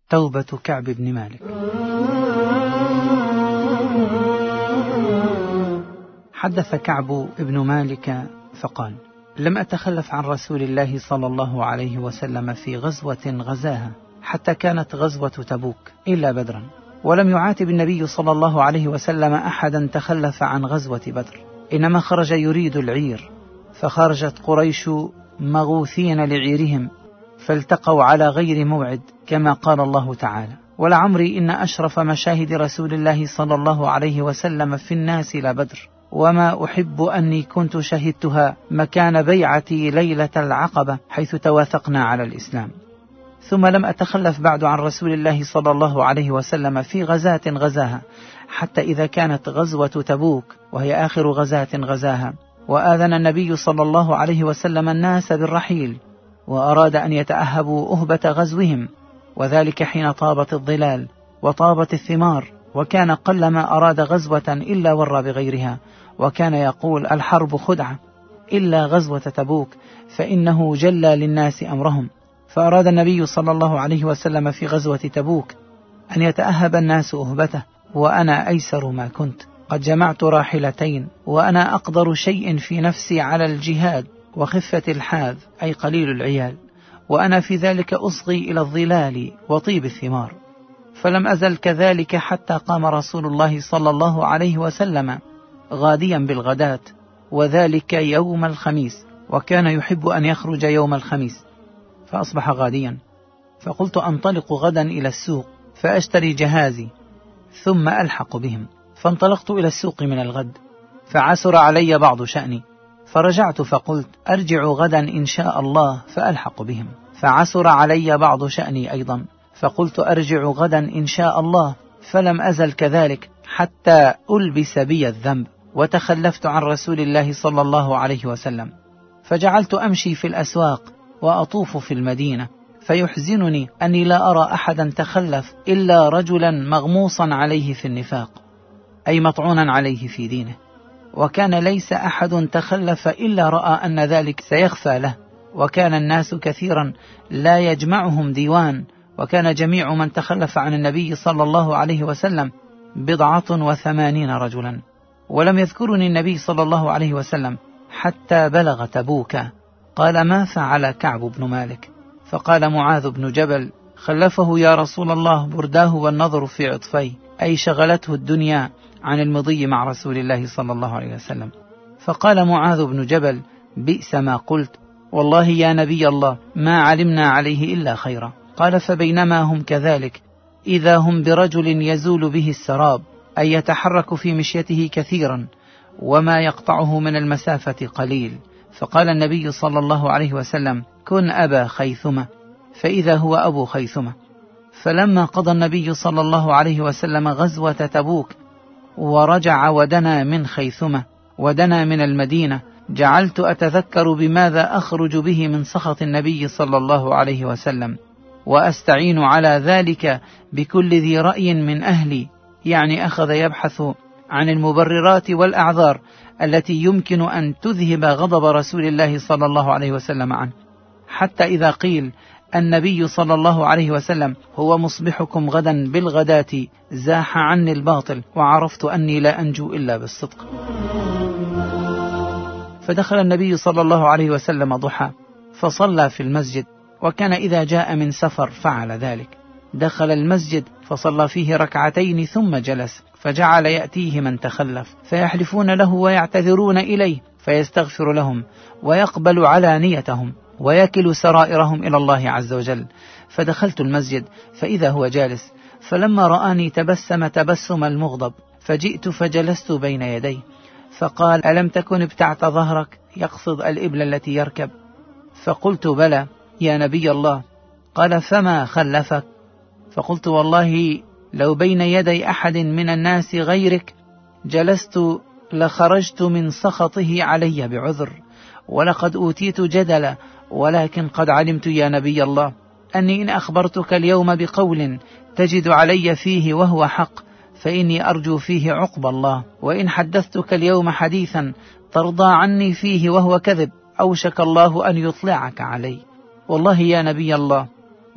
توبة كعب بن مالك. حدث كعب بن مالك فقال: لم أتخلف عن رسول الله صلى الله عليه وسلم في غزوة غزاها حتى كانت غزوة تبوك إلا بدرا، ولم يعاتب النبي صلى الله عليه وسلم أحدا تخلف عن غزوة بدر، إنما خرج يريد العير، فخرجت قريش مغوثين لعيرهم فالتقوا على غير موعد، كما قال الله تعالى: ولعمري إن أشرف مشاهد رسول الله صلى الله عليه وسلم في الناس لبدر، وما أحب أني كنت شهدتها مكان بيعتي ليلة العقبة حيث تواثقنا على الإسلام. ثم لم أتخلف بعد عن رسول الله صلى الله عليه وسلم في غزاة غزاها حتى إذا كانت غزوة تبوك وهي آخر غزاة غزاها، وآذن النبي صلى الله عليه وسلم الناس بالرحيل، وأراد أن يتأهبوا أهبة غزوهم، وذلك حين طابت الظلال وطابت الثمار، وكان قلما أراد غزوة إلا ور بغيرها، وكان يقول: الحرب خدعة، إلا غزوة تبوك فإنه جلى للناس أمرهم. فأراد النبي صلى الله عليه وسلم في غزوة تبوك أن يتأهب الناس أهبته، وأنا أيسر ما كنت، قد جمعت راحلتين، وأنا أقدر شيء في نفسي على الجهاد وخفة الحاذ أي قليل العيال، وأنا في ذلك أصغي إلى الظلال وطيب الثمار. فلم أزل كذلك حتى قام رسول الله صلى الله عليه وسلم غاديا بالغداة، وذلك يوم الخميس، وكان يحب أن يخرج يوم الخميس، فأصبح غاديا. فقلت: أنطلق غدا إلى السوق فأشتري جهازي ثم ألحق بهم. فانطلقت إلى السوق من الغد، فعسر علي بعض شأني، فرجعت فقلت: أرجع غدا إن شاء الله فألحق بهم، فعسر علي بعض شأني أيضا، فقلت: أرجع غدا إن شاء الله، فلم أزل كذلك حتى ألبس بي الذنب، وتخلفت عن رسول الله صلى الله عليه وسلم، فجعلت أمشي في الأسواق وأطوف في المدينة، فيحزنني أني لا أرى أحدا تخلف إلا رجلا مغموصا عليه في النفاق، أي مطعونا عليه في دينه، وكان ليس أحد تخلف إلا رأى أن ذلك سيخفى له، وكان الناس كثيرا لا يجمعهم ديوان، وكان جميع من تخلف عن النبي صلى الله عليه وسلم 87 رجلا، ولم يذكرني النبي صلى الله عليه وسلم حتى بلغ تبوك. قال: ما فعل كعب بن مالك؟ فقال معاذ بن جبل: خلفه يا رسول الله برداه والنظر في عطفيه، أي شغلته الدنيا عن المضي مع رسول الله صلى الله عليه وسلم. فقال معاذ بن جبل: بئس ما قلت، والله يا نبي الله ما علمنا عليه إلا خيرا. قال: فبينما هم كذلك إذا هم برجل يزول به السراب، أي يتحرك في مشيته كثيرا وما يقطعه من المسافة قليل. فقال النبي صلى الله عليه وسلم: كن أبا خيثمة، فإذا هو أبو خيثمة. فلما قضى النبي صلى الله عليه وسلم غزوة تبوك ورجع ودنا من خيثمة ودنا من المدينة، جعلت أتذكر بماذا أخرج به من سخط النبي صلى الله عليه وسلم، وأستعين على ذلك بكل ذي رأي من أهلي، يعني أخذ يبحث عن المبررات والأعذار التي يمكن أن تذهب غضب رسول الله صلى الله عليه وسلم عنه، حتى إذا قيل النبي صلى الله عليه وسلم هو مصبحكم غدا بالغداة زاح عني الباطل، وعرفت أني لا أنجو إلا بالصدق. فدخل النبي صلى الله عليه وسلم ضحى فصلى في المسجد، وكان إذا جاء من سفر فعل ذلك، دخل المسجد فصلى فيه ركعتين ثم جلس، فجعل يأتيه من تخلف فيحلفون له ويعتذرون إليه، فيستغفر لهم ويقبل علانيتهم ويكل سرائرهم إلى الله عز وجل. فدخلت المسجد فإذا هو جالس، فلما رآني تبسم تبسم المغضب، فجئت فجلست بين يديه، فقال: ألم تكن ابتعت ظهرك؟ يقصد الإبل التي يركب. فقلت: بلى يا نبي الله. قال: فما خلفك؟ فقلت: والله لو بين يدي أحد من الناس غيرك جلست لخرجت من سخطه علي بعذر، ولقد أوتيت جدلا، ولكن قد علمت يا نبي الله أني إن أخبرتك اليوم بقول تجد علي فيه وهو حق فإني أرجو فيه عقب الله، وإن حدثتك اليوم حديثا ترضى عني فيه وهو كذب أوشك الله أن يطلعك علي. والله يا نبي الله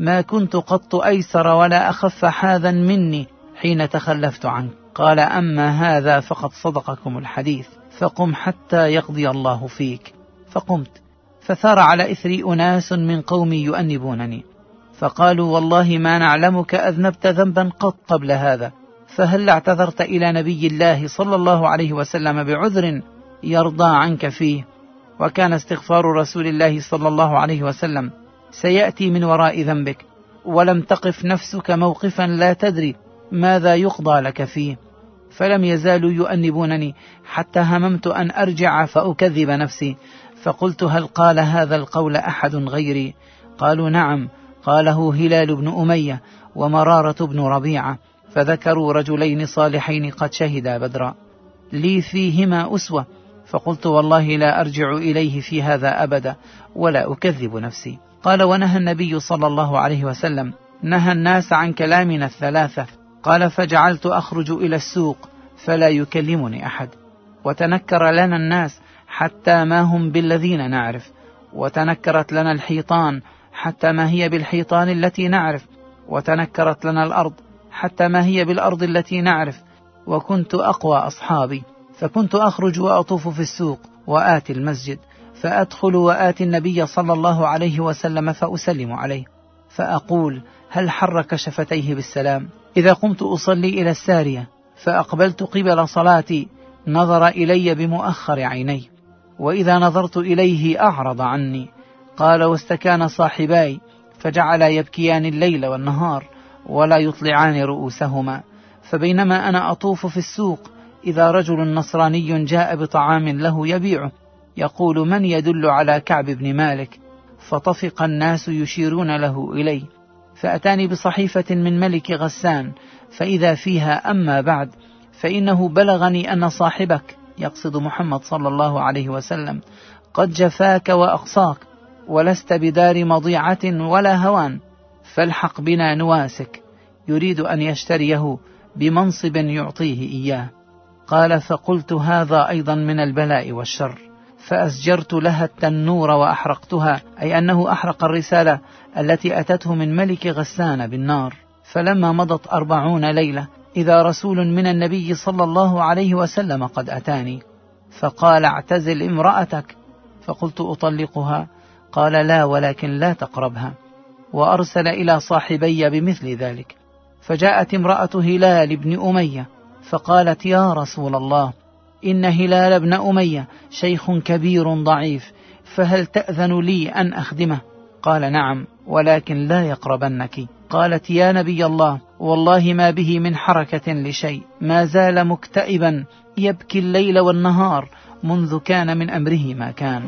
ما كنت قط أيسر ولا أخف حاذا مني حين تخلفت عنك. قال: أما هذا فقد صدقكم الحديث، فقم حتى يقضي الله فيك. فقمت، فثار على إثري أناس من قومي يؤنبونني، فقالوا: والله ما نعلمك أذنبت ذنبا قط قبل هذا، فهل اعتذرت إلى نبي الله صلى الله عليه وسلم بعذر يرضى عنك فيه؟ وكان استغفار رسول الله صلى الله عليه وسلم سيأتي من وراء ذنبك، ولم تقف نفسك موقفا لا تدري ماذا يقضى لك فيه. فلم يزالوا يؤنبونني حتى هممت أن أرجع فأكذب نفسي، فقلت: هل قال هذا القول أحد غيري؟ قالوا: نعم، قاله هلال بن أمية ومرارة بن ربيعة، فذكروا رجلين صالحين قد شهدا بدرا، لي فيهما أسوة. فقلت: والله لا أرجع إليه في هذا أبدا، ولا أكذب نفسي. قال: ونهى النبي صلى الله عليه وسلم نهى الناس عن كلامنا الثلاثة. قال: فجعلت أخرج إلى السوق فلا يكلمني أحد، وتنكر لنا الناس حتى ما هم بالذين نعرف، وتنكرت لنا الحيطان حتى ما هي بالحيطان التي نعرف، وتنكرت لنا الأرض حتى ما هي بالأرض التي نعرف. وكنت أقوى أصحابي، فكنت أخرج وأطوف في السوق وآتي المسجد، فأدخل وآتي النبي صلى الله عليه وسلم فأسلم عليه، فأقول: هل حرك شفتيه بالسلام؟ إذا قمت أصلي إلى السارية فأقبلت قبل صلاتي نظر إلي بمؤخر عيني، وإذا نظرت إليه أعرض عني. قال: واستكان صاحباي فجعلا يبكيان الليل والنهار ولا يطلعان رؤوسهما. فبينما أنا أطوف في السوق إذا رجل نصراني جاء بطعام له يبيعه، يقول: من يدل على كعب بن مالك؟ فطفق الناس يشيرون له إلي، فأتاني بصحيفة من ملك غسان، فإذا فيها: أما بعد، فإنه بلغني أن صاحبك، يقصد محمد صلى الله عليه وسلم، قد جفاك وأقصاك، ولست بدار مضيعة ولا هوان، فالحق بنا نواسك، يريد أن يشتريه بمنصب يعطيه إياه. قال: فقلت: هذا أيضا من البلاء والشر، فأسجرت لها التنور وأحرقتها، أي أنه أحرق الرسالة التي أتته من ملك غسان بالنار. فلما مضت 40 ليلة إذا رسول من النبي صلى الله عليه وسلم قد أتاني، فقال: اعتزل امرأتك. فقلت: أطلقها؟ قال: لا، ولكن لا تقربها. وأرسل إلى صاحبي بمثل ذلك. فجاءت امرأة هلال بن أمية فقالت: يا رسول الله، إن هلال بن أمية شيخ كبير ضعيف، فهل تأذن لي أن أخدمه؟ قال: نعم، ولكن لا يقربنك. قالت: يا نبي الله، والله ما به من حركة لشيء، ما زال مكتئبا يبكي الليل والنهار منذ كان من أمره ما كان.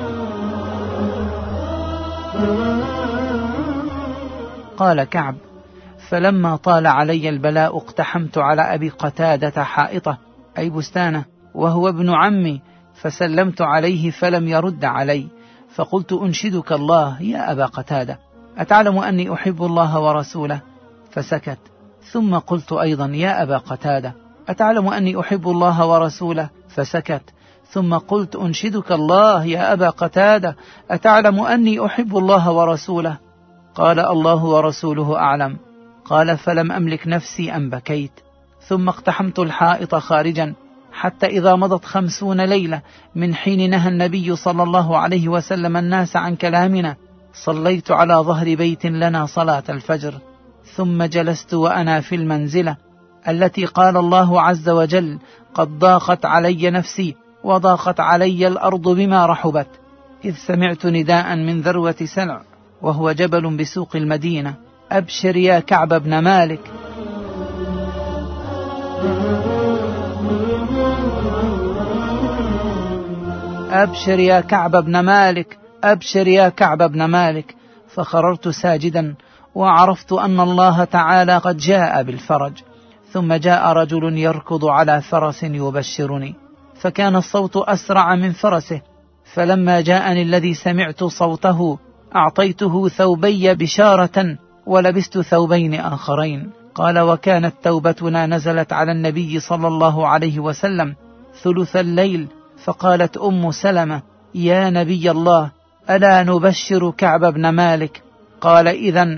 قال كعب: فلما طال علي البلاء اقتحمت على أبي قتادة حائطة، أي بستانه، وهو ابن عمي، فسلمت عليه فلم يرد علي، فقلت: أنشدك الله يا أبا قتادة، أتعلم أني أحب الله ورسوله؟ فسكت. ثم قلت أيضا: يا أبا قتادة، أتعلم أني أحب الله ورسوله؟ فسكت. ثم قلت: أنشدك الله يا أبا قتادة، أتعلم أني أحب الله ورسوله؟ قال: الله ورسوله أعلم. قال: فلم أملك نفسي أن بكيت، ثم اقتحمت الحائط خارجا، حتى إذا مضت 50 ليلة من حين نهى النبي صلى الله عليه وسلم الناس عن كلامنا، صليت على ظهر بيت لنا صلاة الفجر، ثم جلست وأنا في المنزلة التي قال الله عز وجل: قد ضاقت علي نفسي وضاقت علي الأرض بما رحبت، إذ سمعت نداء من ذروة سلع، وهو جبل بسوق المدينة: أبشر يا كعب بن مالك. أبشر يا كعب بن مالك، أبشر يا كعب بن مالك. فخررت ساجدا، وعرفت أن الله تعالى قد جاء بالفرج. ثم جاء رجل يركض على فرس يبشرني، فكان الصوت أسرع من فرسه، فلما جاءني الذي سمعت صوته أعطيته ثوبي بشارة، ولبست ثوبين آخرين. قال: وكانت توبتنا نزلت على النبي صلى الله عليه وسلم ثلث الليل، فقالت أم سلمة: يا نبي الله، ألا نبشر كعب بن مالك؟ قال: إذن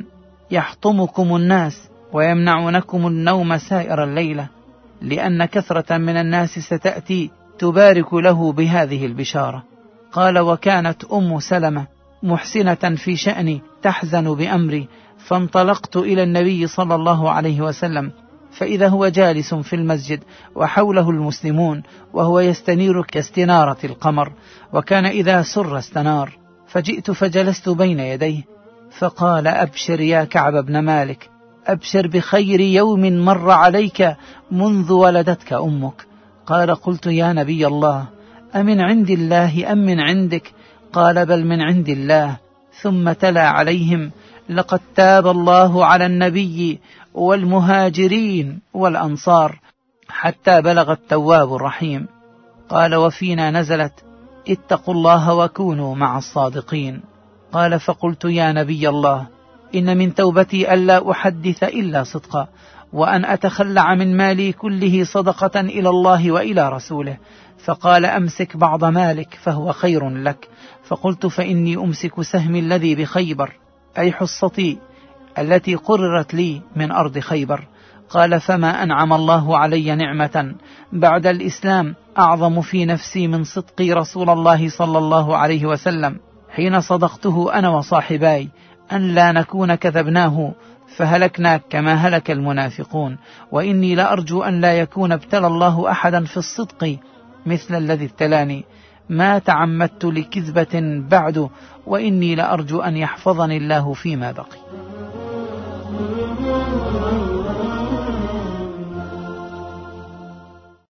يحطمكم الناس ويمنعونكم النوم سائر الليلة، لأن كثرة من الناس ستأتي تبارك له بهذه البشارة. قال: وكانت أم سلمة محسنة في شأني تحزن بأمري، فانطلقت إلى النبي صلى الله عليه وسلم، فإذا هو جالس في المسجد وحوله المسلمون، وهو يستنير كاستنارة القمر، وكان إذا سر استنار. فجئت فجلست بين يديه، فقال: أبشر يا كعب بن مالك، أبشر بخير يوم مر عليك منذ ولدتك أمك. قال: قلت: يا نبي الله، أمن عند الله أم من عندك؟ قال: بل من عند الله. ثم تلا عليهم: لقد تاب الله على النبي والمهاجرين والأنصار حتى بلغ التواب الرحيم. قال: وفينا نزلت: اتقوا الله وكونوا مع الصادقين. قال: فقلت: يا نبي الله، إن من توبتي ألا أحدث إلا صدقا، وأن أتخلع من مالي كله صدقة إلى الله وإلى رسوله. فقال: أمسك بعض مالك فهو خير لك. فقلت: فإني أمسك سهمي الذي بخيبر، أي حصتي التي قررت لي من أرض خيبر. قال: فما أنعم الله علي نعمة بعد الإسلام أعظم في نفسي من صدقي رسول الله صلى الله عليه وسلم حين صدقته أنا وصاحباي، أن لا نكون كذبناه فهلكنا كما هلك المنافقون. وإني لأرجو أن لا يكون ابتلى الله أحدا في الصدق مثل الذي ابتلاني، ما تعمدت لكذبة بعد، وإني لأرجو أن يحفظني الله فيما بقي.